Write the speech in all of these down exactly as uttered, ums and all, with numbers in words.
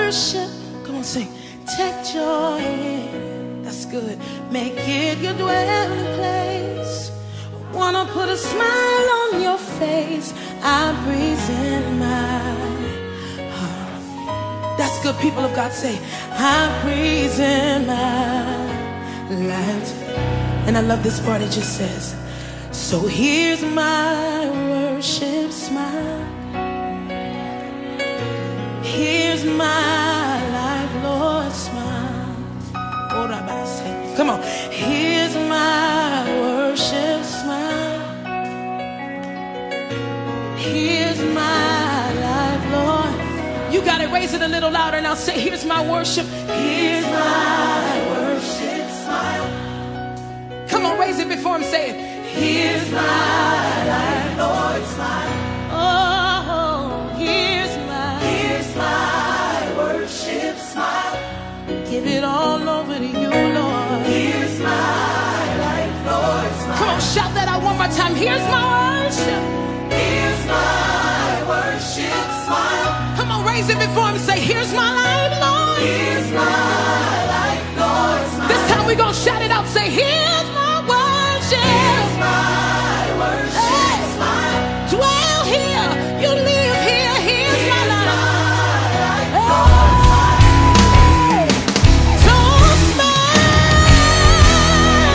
worship. Come on, sing. Take joy in. That's good. Make it your dwelling place. I wanna put a smile on your face. I present my heart. That's good, people of God. Say, I present my life. And I love this part. It just says, so here's my worship smile. Here's my life, Lord, smile. Come on. Here's my worship smile. Here's my life, Lord. You got it. Raise it a little louder now. Say, here's my worship. Here's my worship smile. Come on, raise it before him. Say it. Here's my life, Lord, smile. Oh, here's my, here's my worship smile. Give it all over to you, Lord. Here's my life, Lord, smile. Come on, shout that out one more time. Here's my worship. Here's my worship smile. Come on, raise it before him. Say, here's my life, Lord. Here's my life, Lord, smile. This time we gonna shout it out. Say, here's my worship. Here's my worship, hey, smile. Dwell here, you live here. Here's, here's my life, my life, Lord, smile. Don't smile.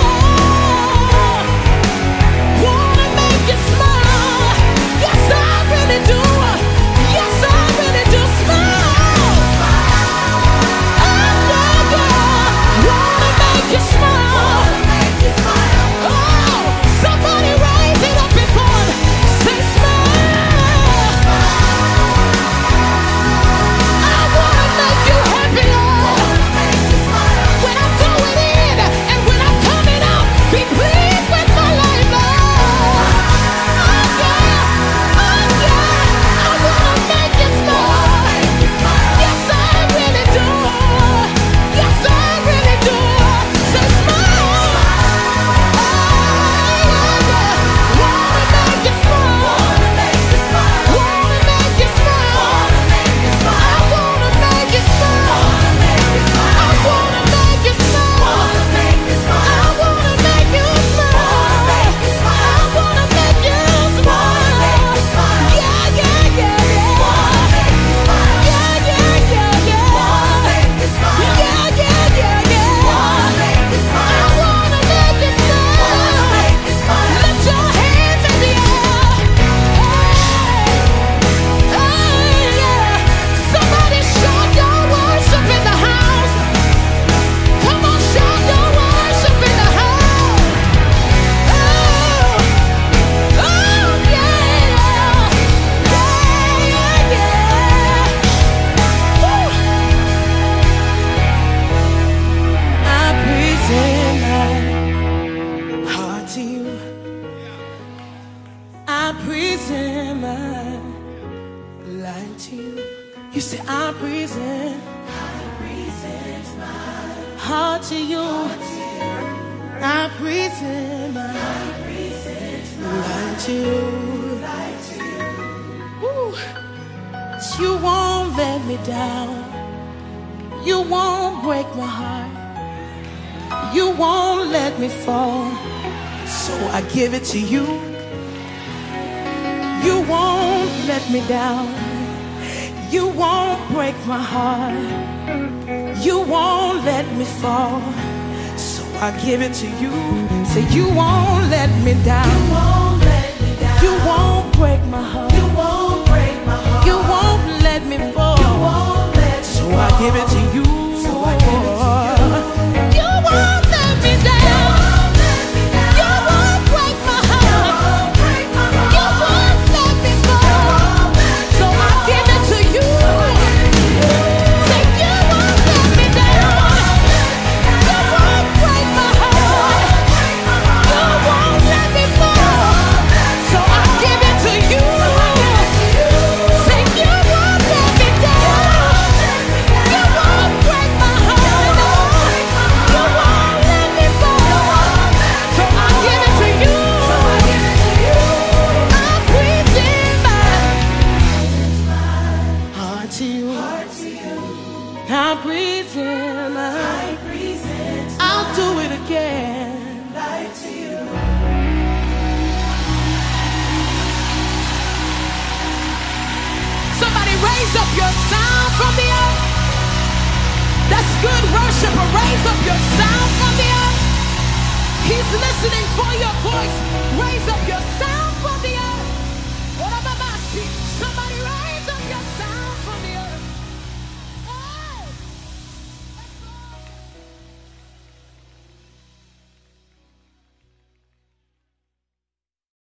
Wanna make you smile. Yes, I really do. Yes, I really do. Smile. Oh, yeah, yeah. Wanna make you smile. Somebody raise it up before him. Say, smile. I wanna make you happy, Lord. When I'm going in and when I'm coming out, be pleased with my life, Lord. Oh yeah, oh yeah. I wanna make you smile. Yes, I really do. Yes, I really do. Say, smile. You say, I present, I present my heart to you. I present my, I present my life to you. Woo. You won't let me down. You won't break my heart. You won't let me fall. So I give it to you. You won't let me down. You won't break my heart. You won't let me fall. So I give it to you. Say, you won't let me down. You won't let me down. You won't break my heart. You won't break my heart. You won't let me fall. You won't let me so fall. I give it to you. So I give it to you. You won't let me down. You won't break my heart. You won't let me fall. So I give it to you. Say, you won't let me down. You won't break my heart. You won't let me fall. So I give it to you. Say, you won't let me down. You won't break my heart. present my I present I'll my do it again. life to you. Somebody raise up your sound from the earth. That's good worship. Raise up your sound from the earth. He's listening for your voice. Raise up your sound from the earth.